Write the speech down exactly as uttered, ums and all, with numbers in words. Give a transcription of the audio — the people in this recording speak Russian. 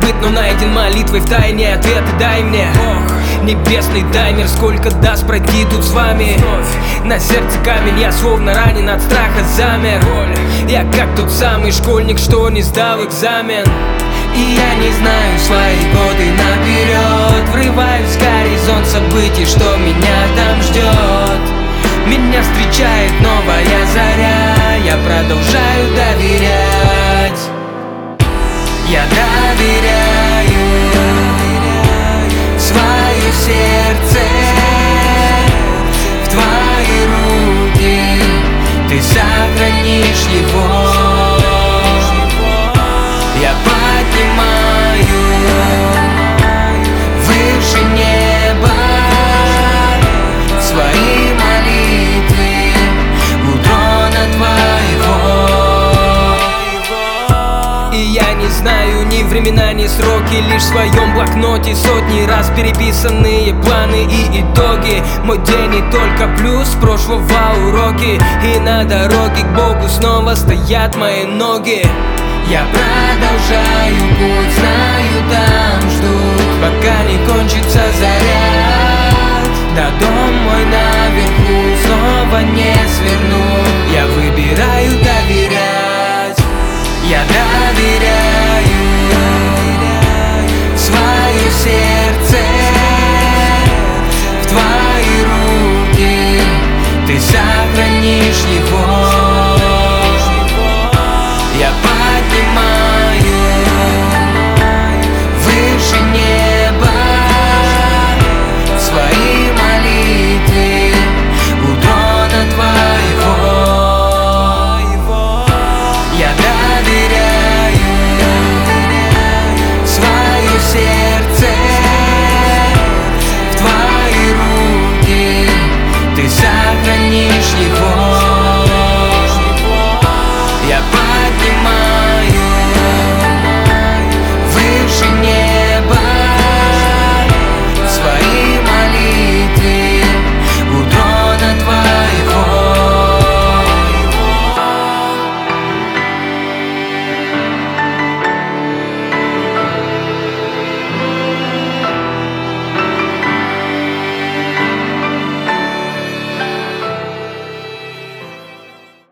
забыт, но найден молитвой в тайне. Ответы дай мне, Ох, небесный таймер, сколько даст пройти тут с вами. На сердце камень, я словно ранен, от страха замер. Я как тот самый школьник, что не сдал экзамен. И я не знаю свои годы наперед, врываюсь в горизонт событий, что меня там ждет. Меня встречает новая заря, я продолжаю доверять. Я доверяю свое сердце в твои руки, ты сохранишь его. Я поднимаю выше неба свои молитвы у трона твоего. И я не знаю ни времена, ни сроки, лишь в своем блокноте сотни раз переписанные планы и итоги. Мой день и только плюс прошлого уроки, и на дороге к Богу снова стоят мои ноги. Я продолжаю путь, знаю, там ждут, пока не кончится заряд. До